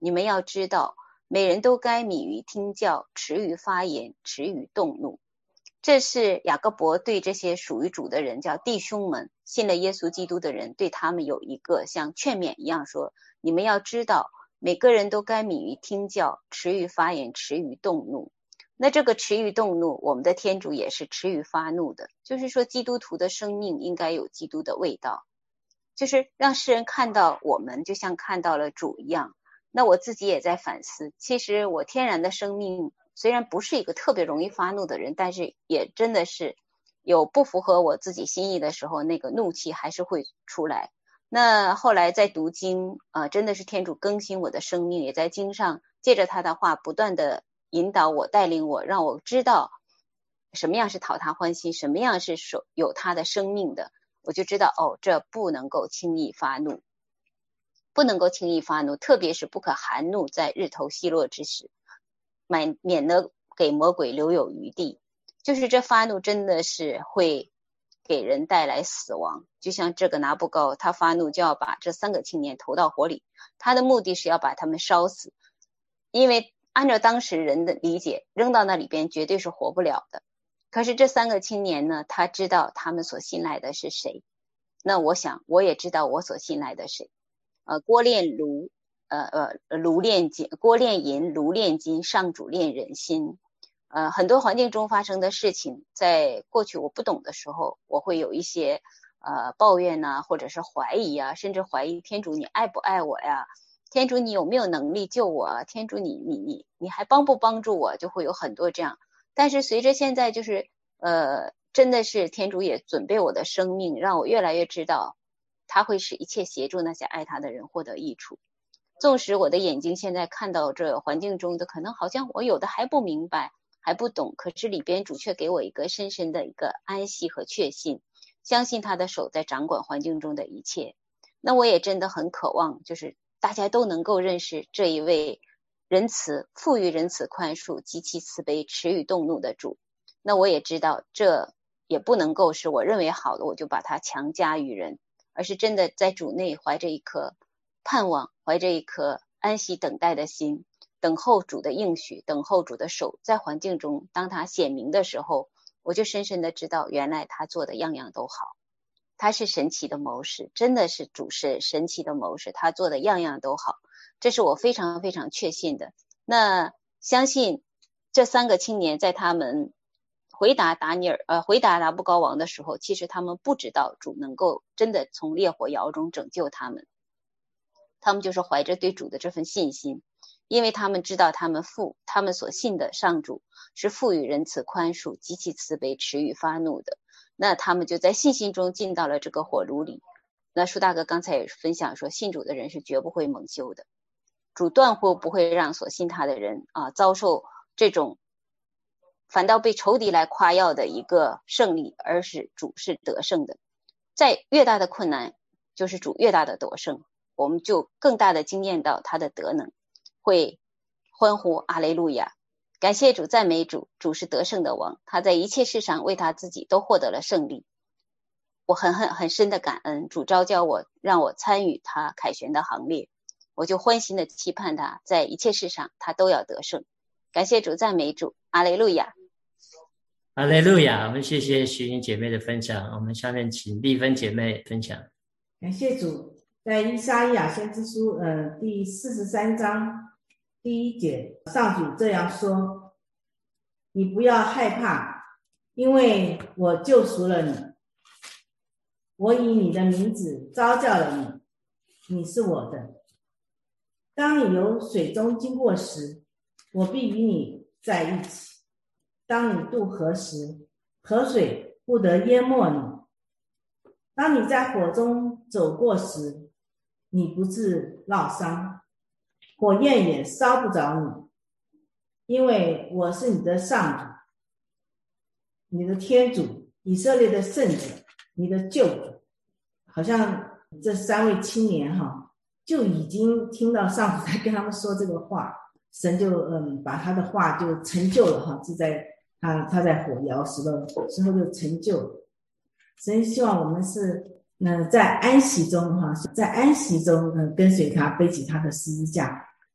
你们要知道，每人都该敏于听教，迟于发言，迟于动怒。这是雅各伯对这些属于主的人，叫弟兄们，信了耶稣基督的人，对他们有一个像劝勉一样说，你们要知道，每个人都该敏于听教，迟于发言，迟于动怒。那这个迟于动怒，我们的天主也是迟于发怒的，就是说基督徒的生命应该有基督的味道，就是让世人看到我们就像看到了主一样。那我自己也在反思，其实我天然的生命虽然不是一个特别容易发怒的人，但是也真的是有不符合我自己心意的时候，那个怒气还是会出来。那后来在读经真的是天主更新我的生命，也在经上借着他的话不断的引导我，带领我，让我知道什么样是讨他欢心，什么样是有他的生命的，我就知道这不能够轻易发怒，不能够轻易发怒，特别是不可含怒在日头西落之时，免得给魔鬼留有余地。就是这发怒真的是会给人带来死亡，就像这个拿布高，他发怒就要把这3个青年投到火里，他的目的是要把他们烧死，因为按照当时人的理解，扔到那里边绝对是活不了的。可是这3个青年呢，他知道他们所信赖的是谁，那我想我也知道我所信赖的谁。锅炼炉炼金，锅炼银，炉炼金，上主炼人心。很多环境中发生的事情，在过去我不懂的时候，我会有一些抱怨啊，或者是怀疑啊，甚至怀疑天主你爱不爱我呀？天主你有没有能力救我啊？天主你还帮不帮助我？就会有很多这样。但是随着现在就是真的是天主也准备我的生命，让我越来越知道他会使一切协助那些爱他的人获得益处。纵使我的眼睛现在看到这环境中的可能好像我有的还不明白还不懂，可是里边主却给我一个深深的一个安息和确信，相信他的手在掌管环境中的一切。那我也真的很渴望就是大家都能够认识这一位仁慈、富于仁慈宽恕、极其慈悲、迟于动怒的主。那我也知道这也不能够是我认为好的我就把它强加于人，而是真的在主内怀着一颗盼望，怀着一颗安息等待的心，等候主的应许，等候主的手，在环境中当他显明的时候，我就深深的知道原来他做的样样都好，他是神奇的谋士，真的是主是神奇的谋士，他做的样样都好，这是我非常非常确信的。那相信这3个青年在他们回答拿布高王的时候，其实他们不知道主能够真的从烈火窑中拯救他们，他们就是怀着对主的这份信心，因为他们知道他们所信的上主是富于仁慈宽恕、极其慈悲、迟于发怒的，那他们就在信心中进到了这个火炉里。那舒大哥刚才也分享说，信主的人是绝不会蒙羞的，主断乎不会让所信他的人遭受这种反倒被仇敌来夸耀的一个胜利，而是主是得胜的。在越大的困难，就是主越大的得胜，我们就更大的经验到他的德能，会欢呼阿雷路亚，感谢主，赞美主，主是得胜的王，他在一切事上为他自己都获得了胜利。我很深的感恩主召叫我，让我参与他凯旋的行列，我就欢欣的期盼他在一切事上他都要得胜。感谢主，赞美主，阿雷路亚。 哈利路亚，我们谢谢徐云姐妹的分享，我们下面请丽芬姐妹分享。 感谢主，在以赛亚先知书第43章第1节，上主这样说：你不要害怕，因为我救赎了你，我以你的名字召叫了你，你是我的。当你由水中经过时，我必与你在一起。当你渡河时，河水不得淹没你。当你在火中走过时，你不致烙伤，火焰也烧不着你，因为我是你的上主，你的天主，以色列的圣者，你的救主。好像这3位青年就已经听到上主在跟他们说这个话，神就把他的话就成就了就在他在火窑时候就成就了。神希望我们是在安息中跟随他，背起他的十字架，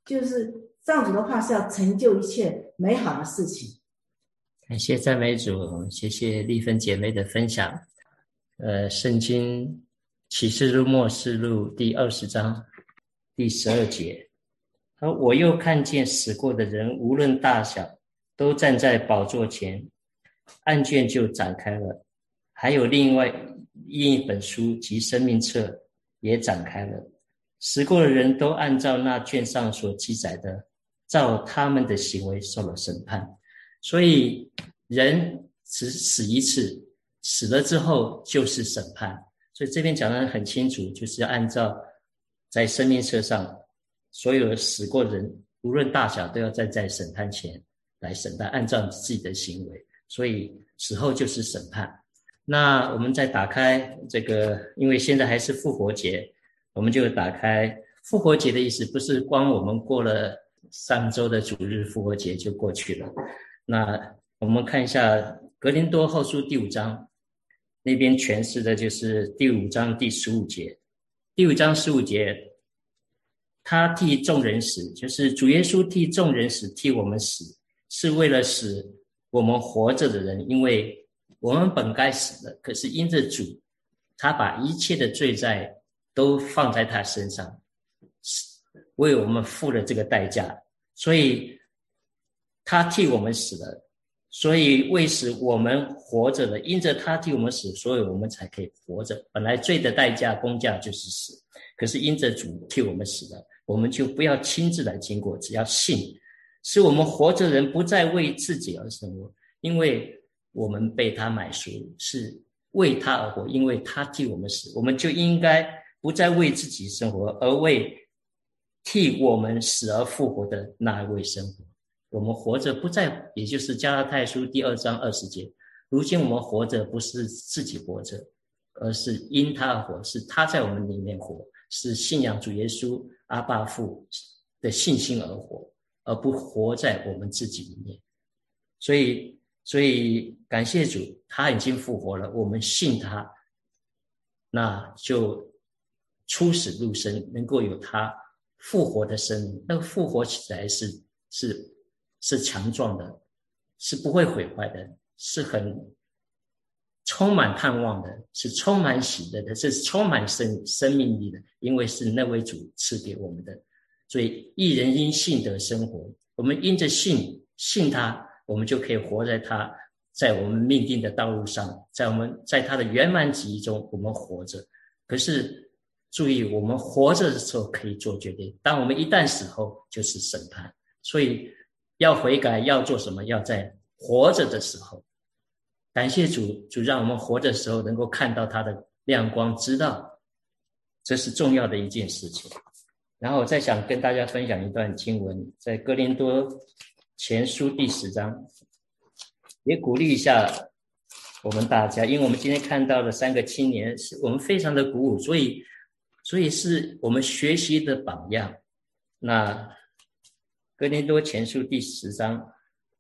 就是上主的话是要成就一切美好的事情。 感谢赞美主，谢谢丽芬姐妹的分享。圣经启示录末世录第20章第12节，我又看见死过的人无论大小都站在宝座前，案卷就展开了，还有另外一本书及生命册也展开了，死过的人都按照那卷上所记载的，照他们的行为受了审判。所以人只死一次，死了之后就是审判。所以这边讲得很清楚，就是按照在生命册上所有死过的人无论大小都要站在审判前来审判，按照自己的行为，所以死后就是审判。那我们再打开这个，因为现在还是复活节，我们就打开复活节的意思，不是光我们过了上周的主日复活节就过去了。那我们看一下格林多后书第5章，那边诠释的就是第5章第15节。第5章15节，他替众人死，就是主耶稣替众人死，替我们死，是为了使我们活着的人，因为我们本该死的，可是因着主，他把一切的罪债都放在他身上，为我们付了这个代价，所以他替我们死了，所以为使我们活着的，因着他替我们死，所以我们才可以活着。本来罪的代价公价就是死，可是因着主替我们死了，我们就不要亲自来经过，只要信，使我们活着的人不再为自己而生活，因为我们被他买赎，是为他而活，因为他替我们死，我们就应该不再为自己生活，而为替我们死而复活的那一位生活。我们活着不再，也就是加拉太书第2章20节，如今我们活着不是自己活着，而是因他而活，是他在我们里面活，是信仰主耶稣阿爸父的信心而活，而不活在我们自己里面。所以感谢主，他已经复活了，我们信他，那就出死入生，能够有他复活的生命。那个复活起来是强壮的，是不会毁坏的，是很充满盼望的，是充满喜乐的，是充满生命力的，因为是那位主赐给我们的。所以义人因信得生活，我们因着信他，我们就可以活在他在我们命定的道路上，在他的圆满旨意中我们活着。可是注意，我们活着的时候可以做决定，当我们一旦死后就是审判。所以要悔改，要做什么？要在活着的时候。感谢主让我们活着的时候能够看到他的亮光，知道这是重要的一件事情。然后我再想跟大家分享一段经文，在哥林多前书第10章，也鼓励一下我们大家，因为我们今天看到的3个青年是我们非常的鼓舞，所以是我们学习的榜样。那哥林多前书第10章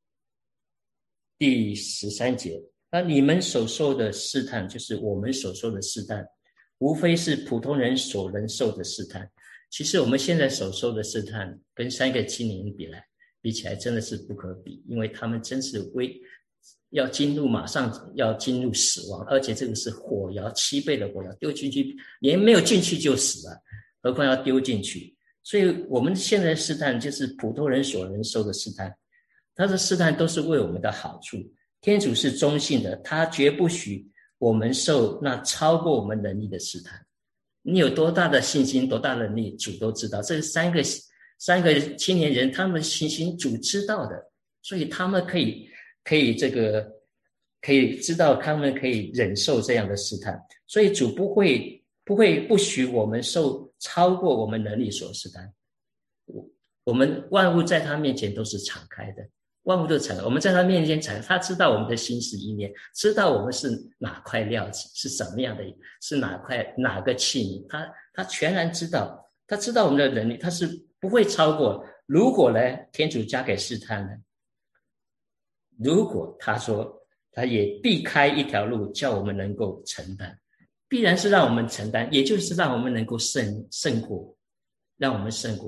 第13节，那你们所受的试探，就是我们所受的试探，无非是普通人所能受的试探。其实我们现在所受的试探跟3个青年比起来真的是不可比，因为他们真是马上要进入死亡，而且这个是火窑7倍的火窑丢进去，连没有进去就死了，何况要丢进去。所以我们现在的试探就是普通人所能受的试探，他的试探都是为我们的好处。天主是中性的，他绝不许我们受那超过我们能力的试探。你有多大的信心，多大的能力，主都知道。这三个青年人，他们的信心主知道的，所以他们可以知道，他们可以忍受这样的试探。所以主不许我们受超过我们能力所试探。我们万物在他面前都是敞开的，万物都敞开，我们在他面前敞开，他知道我们的心思意念，知道我们是哪块料子，是什么样的，是哪个器皿，他全然知道，他知道我们的能力，他是不会超过。如果呢，天主加给试探呢，如果他说他也避开一条路，叫我们能够承担，必然是让我们承担，也就是让我们能够胜过，让我们胜过。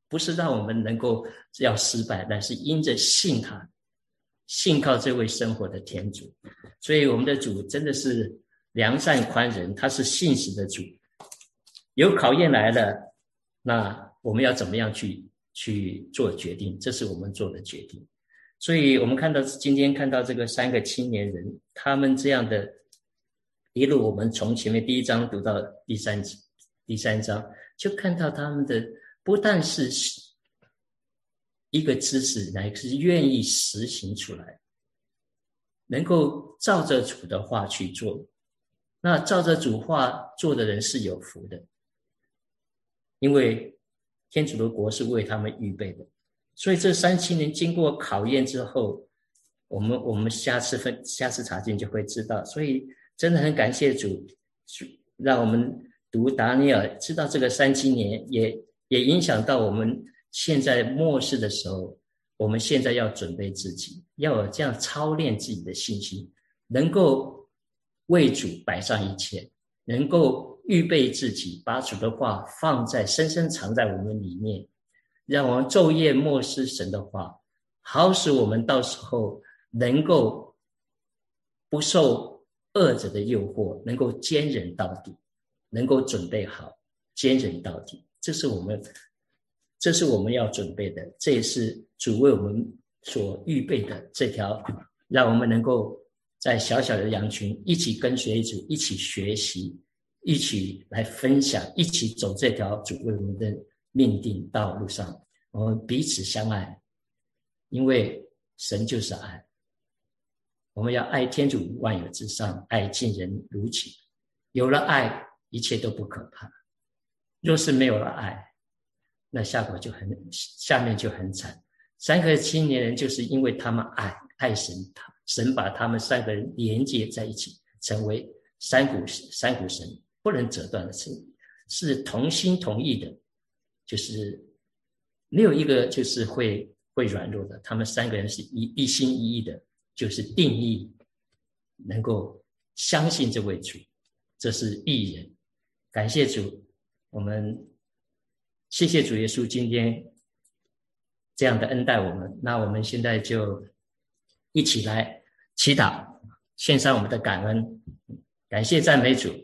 不是让我们能够要失败，但是因着信他，信靠这位生活的天主。所以我们的主真的是良善宽仁，他是信实的主。有考验来了，那我们要怎么样去做决定，这是我们做的决定。所以我们今天看到这个3个青年人，他们这样的一路，我们从前面第1章读到第三章，就看到他们的不但是一个知识，乃是愿意实行出来，能够照着主的话去做。那照着主话做的人是有福的，因为天主的国是为他们预备的。所以这3青年经过考验之后，我们下次查经就会知道。所以真的很感谢主，让我们读达尼尔，知道这个3青年也影响到我们现在末世的时候，我们现在要准备自己，要有这样操练自己的信心，能够为主摆上一切，能够预备自己，把主的话深深藏在我们里面，让我们昼夜默思神的话，好使我们到时候能够不受恶者的诱惑，能够坚忍到底，能够准备好坚忍到底。这是我们要准备的，这也是主为我们所预备的这条，让我们能够在小小的羊群一起跟随主，一起学习，一起来分享，一起走这条主为我们的命定道路上，我们彼此相爱，因为神就是爱。我们要爱天主万有之上，爱近人如己。有了爱，一切都不可怕。若是没有了爱，那下面就很惨。3个青年人就是因为他们爱神，神把他们3个人连接在一起，成为三股神，不能折断的神，是同心同意的，就是没有一个就是会软弱的。他们3个人是一心一意的，就是定义能够相信这位主，这是义人。感谢主，我们谢谢主耶稣今天这样的恩待我们。那我们现在就一起来祈祷，献上我们的感恩，感谢赞美主。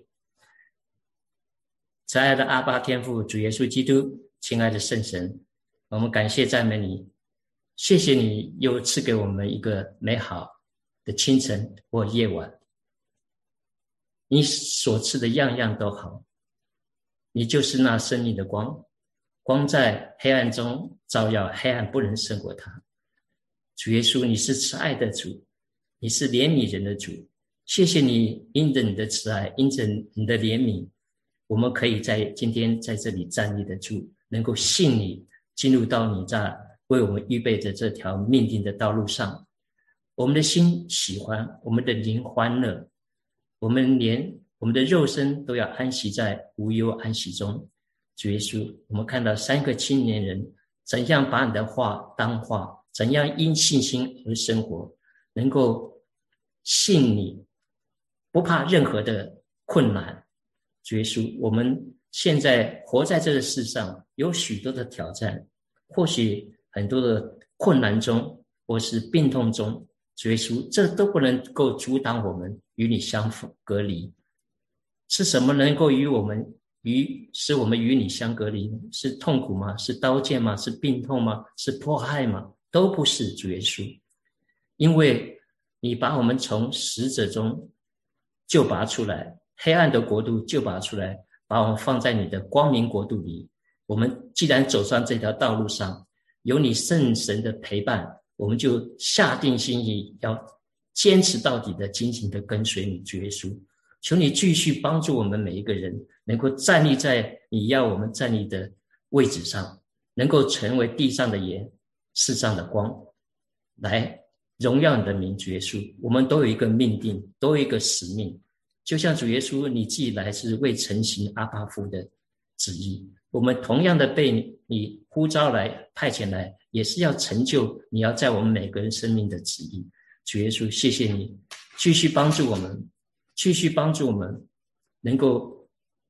慈爱的阿爸天父，主耶稣基督，亲爱的圣神，我们感谢赞美你，谢谢你又赐给我们一个美好的清晨或夜晚，你所赐的样样都好，你就是那生命的光，光在黑暗中照耀，黑暗不能胜过它。主耶稣，你是慈爱的主，你是怜悯人的主，谢谢你因着你的慈爱，因着你的怜悯，我们可以今天在这里站立得住，能够信你，进入到你在为我们预备的这条命定的道路上。我们的心喜欢，我们的灵欢乐，我们连我们的肉身都要安息在无忧安息中。主耶稣，我们看到3个青年人怎样把你的话当话，怎样因信心而生活，能够信你，不怕任何的困难。主耶稣，我们现在活在这个世上，有许多的挑战，或许很多的困难中，或是病痛中，主耶稣，这都不能够阻挡我们与你相隔离。是什么能够使我们与你相隔离？是痛苦吗？是刀剑吗？是病痛吗？是迫害吗？都不是，主耶稣，因为你把我们从死者中救拔出来，黑暗的国度救拔出来，把我们放在你的光明国度里。我们既然走上这条道路上，有你圣神的陪伴，我们就下定心意要坚持到底的紧紧的跟随你，主耶稣。求你继续帮助我们每一个人，能够站立在你要我们站立的位置上，能够成为地上的盐，世上的光，来荣耀你的名，主耶稣。我们都有一个命定，都有一个使命，就像主耶稣你自己来是为承行阿爸父的旨意，我们同样的被你呼召来派遣来，也是要成就你要在我们每个人生命的旨意。主耶稣，谢谢你继续帮助我们，继续帮助我们能够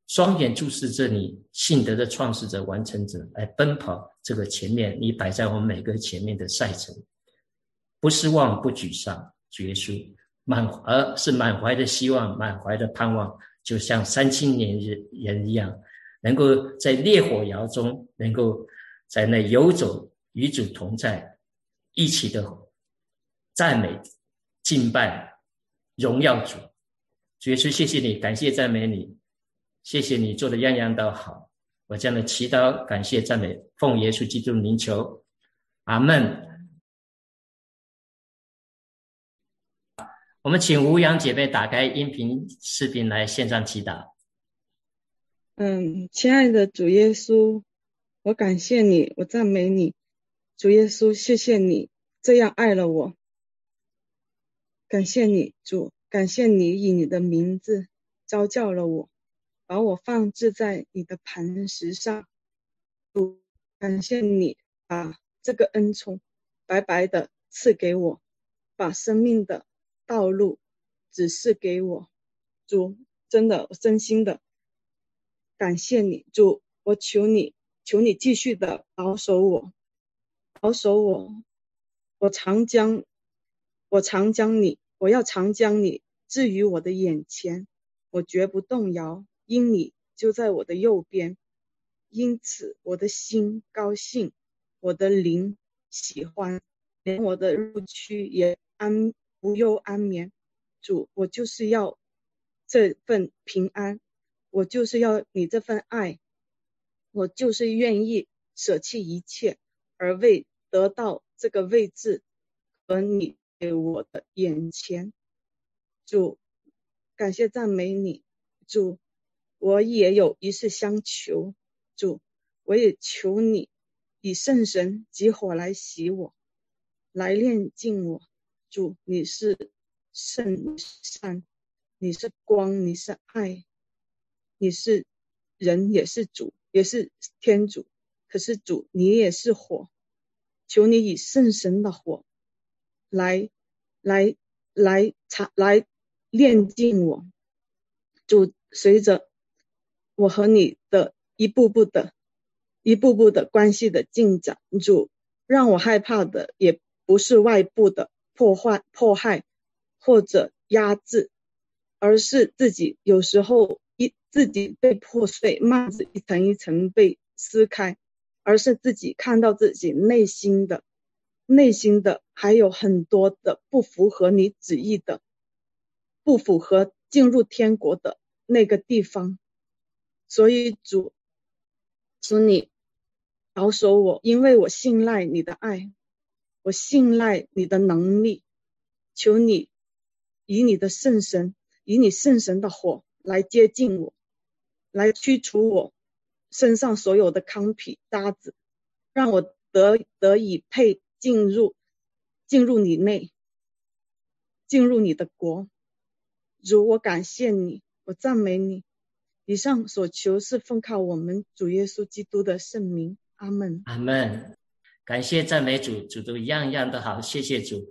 双眼注视着你信德的创始者、完成者，来奔跑这个前面你摆在我们每个前面的赛程，不失望不沮丧，主耶稣，而是满怀的希望，满怀的盼望，就像3青年人一样，能够在烈火窑中，能够在那游走，与主同在，一起的赞美、敬拜、荣耀主。主耶稣，谢谢你，感谢赞美你，谢谢你做的样样都好。我这样的祈祷、感谢、赞美，奉耶稣基督名求，阿们。我们请吴阳姐妹打开音频视频来线上祈祷。 亲爱的主耶稣，我感谢你，我赞美你。主耶稣，谢谢你这样爱了我。感谢你，主，感谢你以你的名字召叫了我，把我放置在你的磐石上。主，感谢你把这个恩宠白白的赐给我，把生命的道路指示给我。主，真的，我真心的感谢你。主，我求你继续的保守我，我要常将你置于我的眼前，我绝不动摇，因你就在我的右边。因此我的心高兴，我的灵喜欢，连我的肉躯也无忧安眠。主，我就是要这份平安，我就是要你这份爱，我就是愿意舍弃一切，而为得到这个位置和你给我的眼前。主，感谢赞美你。主，我也有一事相求。主，我也求你以圣神及火来洗我，来炼净我。主，你是圣，你是善，你是光，你是爱，你是人，也是主，也是天主。可是主，你也是火，求你以圣神的火来炼净我。主，随着我和你的一步步的关系的进展，主，让我害怕的也不是外部的迫害或者压制，而是自己有时候自己被破碎，幔子一层一层被撕开，而是自己看到自己内心的还有很多的不符合你旨意的，不符合进入天国的那个地方。所以主，求你保守我，因为我信赖你的爱，我信赖你的能力。求你以你圣神的火来接近我，来驱除我身上所有的糠皮渣子，让我得以进入你内，进入你的国。主，我感谢你，我赞美你。以上所求是奉靠我们主耶稣基督的圣名，阿们。 阿们。感谢赞美主，主都样样都好，谢谢主。